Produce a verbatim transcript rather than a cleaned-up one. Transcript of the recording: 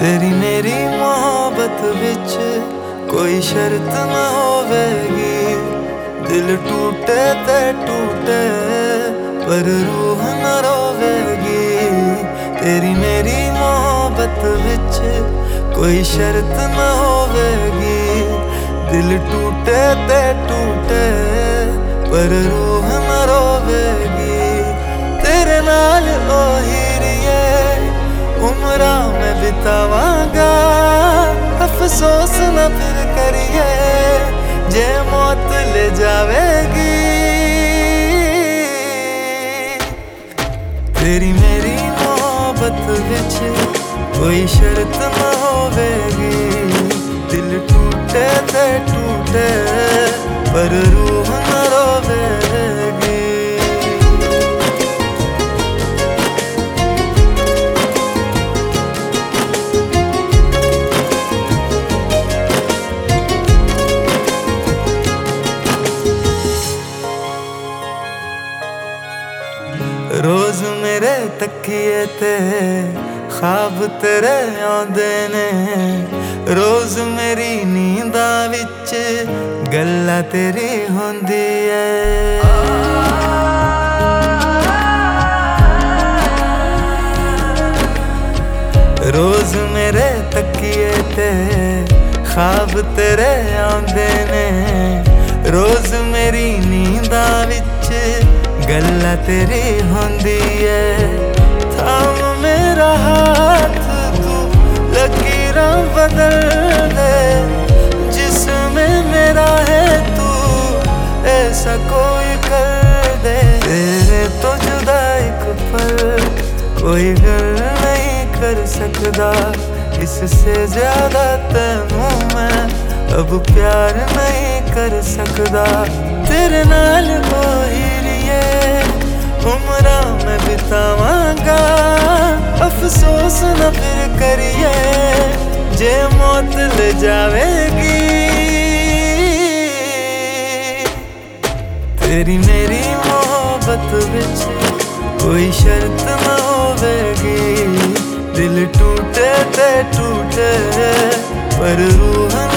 तेरी मेरी मोहब्बत विच कोई शर्त ना होवेगी। दिल टूटे ते टूटे पर रूह न रोवेगी। तेरी मेरी मोहब्बत विच कोई शर्त ना होवेगी। दिल टूटे ते टूटे पर रूह न रोवेगी। तेरे नाल ओ हीरिए उम्रा में बितावांगा। अफसोस न फिर करिए जे मौत ले जावेगी। तेरी मेरी मोहब्बत विच कोई शर्त न होवेगी। दिल टूटे ते टूटे पर रूह न रोवेगी। रोज मेरे तकिए ते ख्वाब तेरे आंदे ने। रोज मेरी नींदा विच गल्ला तेरी होंदी है। रोज मेरे तकिए ते ख्वाब तेरे आंदे ने। रोज मेरी नींदा विच गल्ला तेरी होंदी है। थाम मेरा हाथ तू लकीरां बदल दे। जिसमें मेरा है तू ऐसा कोई कर दे। तेरे तो जुदा एक पल कोई गल नहीं कर सकदा। इससे ज्यादा तैनू मैं अब प्यार नहीं कर सकदा। तेरे नाल ओ हीरिए उम्रा में बितावांगा। अफसोस न फिर करिए जे मौत ले जावेगी। तेरी मेरी मोहब्बत विच कोई शर्त न होवेगी। दिल टूटे ते टूटे पर रूह